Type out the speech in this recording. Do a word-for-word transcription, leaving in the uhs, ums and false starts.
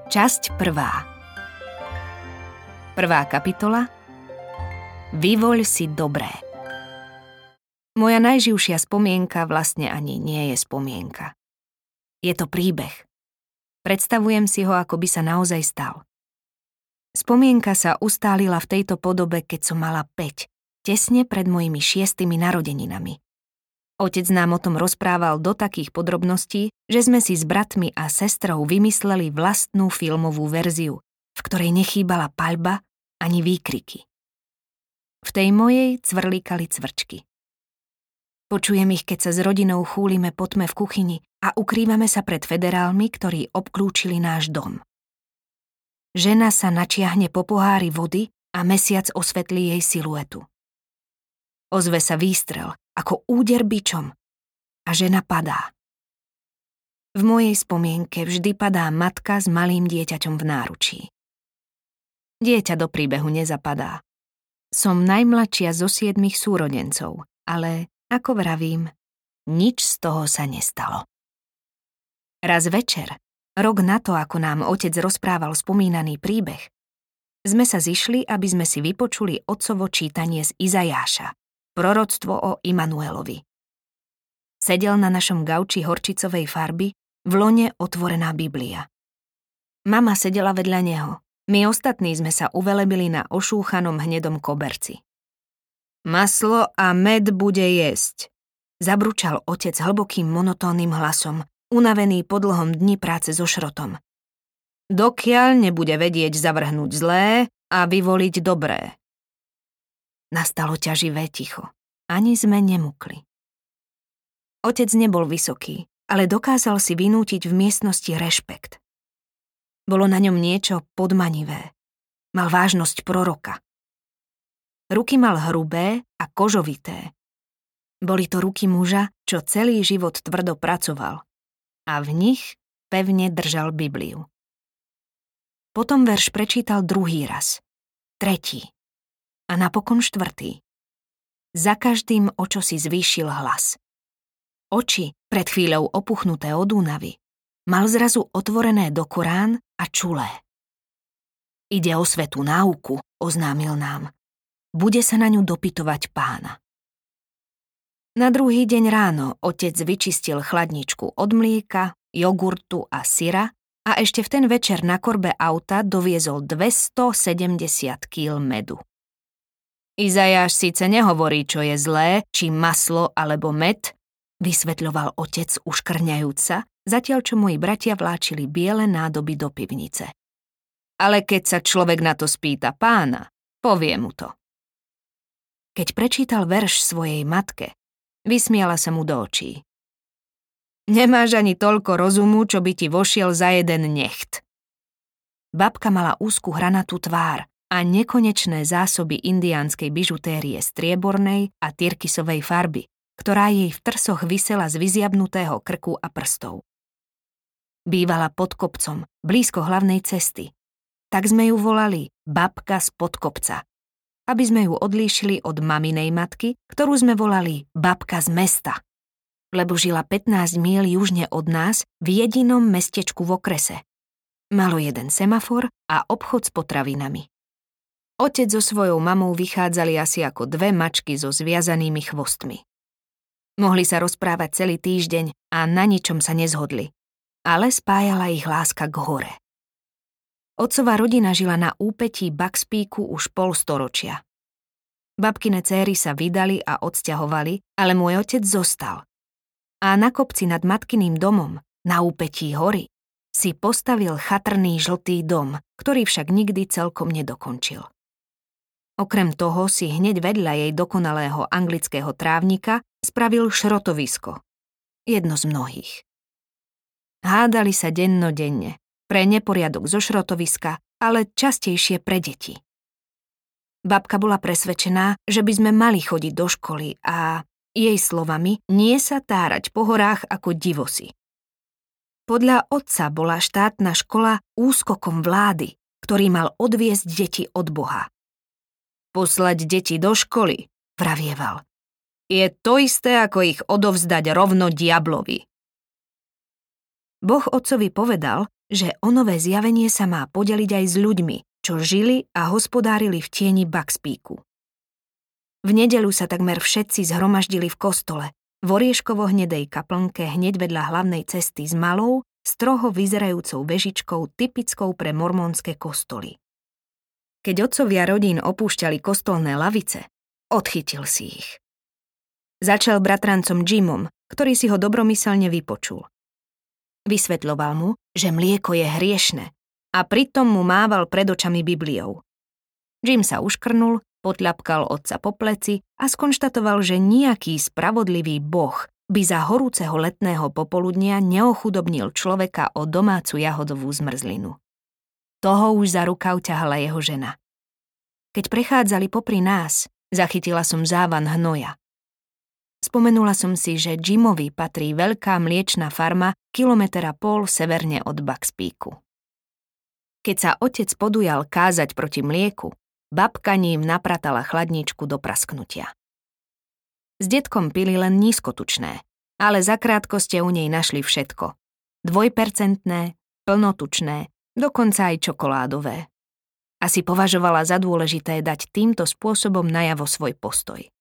Časť prvá. Prvá kapitola. Vyvoľ si dobré. Moja najživšia spomienka vlastne ani nie je spomienka. Je to príbeh. Predstavujem si ho, ako by sa naozaj stal. Spomienka sa ustálila v tejto podobe, keď som mala päť, tesne pred mojimi šiestimi narodeninami. Otec nám o tom rozprával do takých podrobností, že sme si s bratmi a sestrou vymysleli vlastnú filmovú verziu, v ktorej nechýbala paľba ani výkriky. V tej mojej cvrlikali cvrčky. Počujem ich, keď sa s rodinou chúlime po tme v kuchyni a ukrývame sa pred federálmi, ktorí obklúčili náš dom. Žena sa načiahne po pohári vody a mesiac osvetlí jej siluetu. Ozve sa výstrel, ako úder bičom, a žena padá. V mojej spomienke vždy padá matka s malým dieťaťom v náručí. Dieťa do príbehu nezapadá. Som najmladšia zo siedmich súrodencov, ale, ako vravím, nič z toho sa nestalo. Raz večer, rok na to, ako nám otec rozprával spomínaný príbeh, sme sa zišli, aby sme si vypočuli otcovo čítanie z Izajáša, proroctvo o Imanuelovi. Sedel na našom gauči horčicovej farby, v lone otvorená Biblia. Mama sedela vedľa neho. My ostatní sme sa uvelebili na ošúchanom hnedom koberci. Maslo a med bude jesť, zabručal otec hlbokým monotónnym hlasom, unavený po dlhom dni práce so šrotom. Dokiaľ nebude vedieť zavrhnúť zlé a vyvoliť dobré. Nastalo ťaživé ticho. Ani sme nemukli. Otec nebol vysoký, ale dokázal si vynútiť v miestnosti rešpekt. Bolo na ňom niečo podmanivé. Mal vážnosť proroka. Ruky mal hrubé a kožovité. Boli to ruky muža, čo celý život tvrdo pracoval. A v nich pevne držal Bibliu. Potom verš prečítal druhý raz. Tretí. A napokon štvrtý. Za každým o čo si zvýšil hlas. Oči, pred chvíľou opuchnuté od únavy, mal zrazu otvorené do Korán a čulé. Ide o svätú náuku, oznámil nám. Bude sa na ňu dopytovať Pána. Na druhý deň ráno otec vyčistil chladničku od mlieka, jogurtu a syra a ešte v ten večer na korbe auta doviezol dvestosedemdesiat kíl medu. Izajáš síce nehovorí, čo je zlé, či maslo alebo med, vysvetľoval otec uškrňajúc sa, zatiaľ čo moji bratia vláčili biele nádoby do pivnice. Ale keď sa človek na to spýta Pána, povie mu to. Keď prečítal verš svojej matke, vysmiala sa mu do očí. Nemáš ani toľko rozumu, čo by ti vošiel za jeden necht. Babka mala úzku hranatú tvár a nekonečné zásoby indiánskej bižutérie striebornej a tyrkysovej farby, ktorá jej v trsoch visela z vyziabnutého krku a prstov. Bývala pod kopcom, blízko hlavnej cesty. Tak sme ju volali babka z podkopca, aby sme ju odlíšili od maminej matky, ktorú sme volali babka z mesta, lebo žila pätnásť míľ južne od nás v jedinom mestečku v okrese. Malo jeden semafor a obchod s potravinami. Otec so svojou mamou vychádzali asi ako dve mačky so zviazanými chvostmi. Mohli sa rozprávať celý týždeň a na ničom sa nezhodli, ale spájala ich láska k hore. Otcová rodina žila na úpetí Buckspeaku už pol storočia. Babkine céry sa vydali a odsťahovali, ale môj otec zostal. A na kopci nad matkyným domom, na úpetí hory, si postavil chatrný žltý dom, ktorý však nikdy celkom nedokončil. Okrem toho si hneď vedľa jej dokonalého anglického trávnika spravil šrotovisko. Jedno z mnohých. Hádali sa dennodenne, pre neporiadok zo šrotoviska, ale častejšie pre deti. Babka bola presvedčená, že by sme mali chodiť do školy a, jej slovami, nie sa tárať po horách ako divosi. Podľa otca bola štátna škola úskokom vlády, ktorý mal odviesť deti od Boha. Poslať deti do školy, vravieval, je to isté, ako ich odovzdať rovno diablovi. Boh otcovi povedal, že o nové zjavenie sa má podeliť aj s ľuďmi, čo žili a hospodárili v tieni Bucks Peaku. V nedeľu sa takmer všetci zhromaždili v kostole, v orieškovo-hnedej kaplnke hneď vedľa hlavnej cesty s malou, stroho vyzerajúcou vežičkou typickou pre mormonské kostoly. Keď otcovia rodín opúšťali kostolné lavice, odchytil si ich. Začal bratrancom Jimom, ktorý si ho dobromyselne vypočul. Vysvetľoval mu, že mlieko je hriešne a pritom mu mával pred očami Bibliou. Jim sa uškrnul, potľapkal otca po pleci a skonštatoval, že nejaký spravodlivý boh by za horúceho letného popoludnia neochudobnil človeka o domácu jahodovú zmrzlinu. Toho už za rukav ťahala jeho žena. Keď prechádzali popri nás, zachytila som závan hnoja. Spomenula som si, že Jimovi patrí veľká mliečna farma kilometer a pol severne od Bucks Peaku. Keď sa otec podujal kázať proti mlieku, babka ním napratala chladničku do prasknutia. S detkom pili len nízkotučné, ale zakrátko ste u nej našli všetko. Dvojpercentné, plnotučné, dokonca aj čokoládové. Asi považovala za dôležité dať týmto spôsobom najavo svoj postoj.